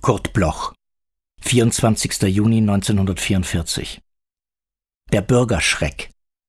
Kurt Bloch, 24. Juni 1944. Der Bürgerschreck.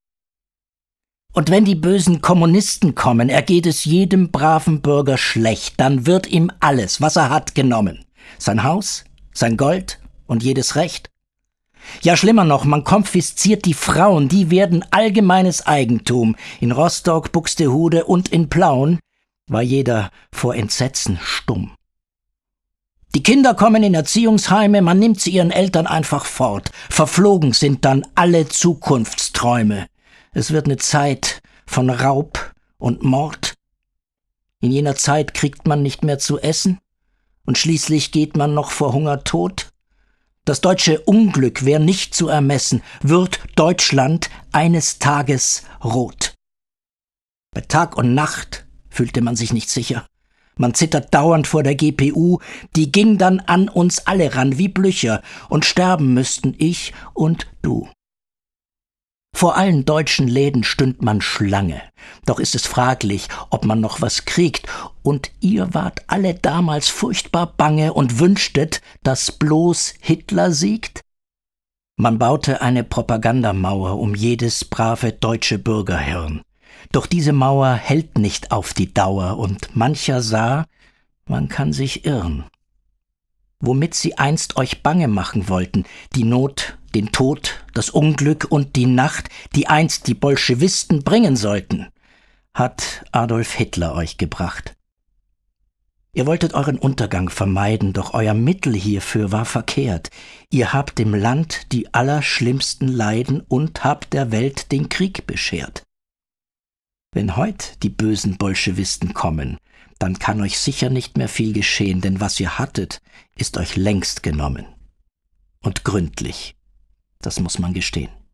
Und wenn die bösen Kommunisten kommen, ergeht es jedem braven Bürger schlecht, dann wird ihm alles, was er hat, genommen. Sein Haus, sein Gold und jedes Recht. Ja, schlimmer noch, man konfisziert die Frauen, die werden allgemeines Eigentum. In Rostock, Buxtehude und in Plauen war jeder vor Entsetzen stumm. Die Kinder kommen in Erziehungsheime, man nimmt sie ihren Eltern einfach fort. Verflogen sind dann alle Zukunftsträume. Es wird eine Zeit von Raub und Mord. In jener Zeit kriegt man nicht mehr zu essen und schließlich geht man noch vor Hunger tot. Das deutsche Unglück wär nicht zu ermessen, wird Deutschland eines Tages rot. Bei Tag und Nacht fühlte man sich nicht sicher. Man zittert dauernd vor der GPU, die ging dann an uns alle ran wie Blücher, und sterben müssten ich und du. Vor allen deutschen Läden stünd man Schlange, doch ist es fraglich, ob man noch was kriegt, und ihr wart alle damals furchtbar bange und wünschtet, dass bloß Hitler siegt? Man baute eine Propagandamauer um jedes brave deutsche Bürgerhirn. Doch diese Mauer hält nicht auf die Dauer, und mancher sah, man kann sich irren. Womit sie einst euch bange machen wollten, die Not, den Tod, das Unglück und die Nacht, die einst die Bolschewisten bringen sollten, hat Adolf Hitler euch gebracht. Ihr wolltet euren Untergang vermeiden, doch euer Mittel hierfür war verkehrt. Ihr habt dem Land die allerschlimmsten Leiden und habt der Welt den Krieg beschert. Wenn heut die bösen Bolschewisten kommen, dann kann euch sicher nicht mehr viel geschehen, denn was ihr hattet, ist euch längst genommen. Und gründlich, das muss man gestehen.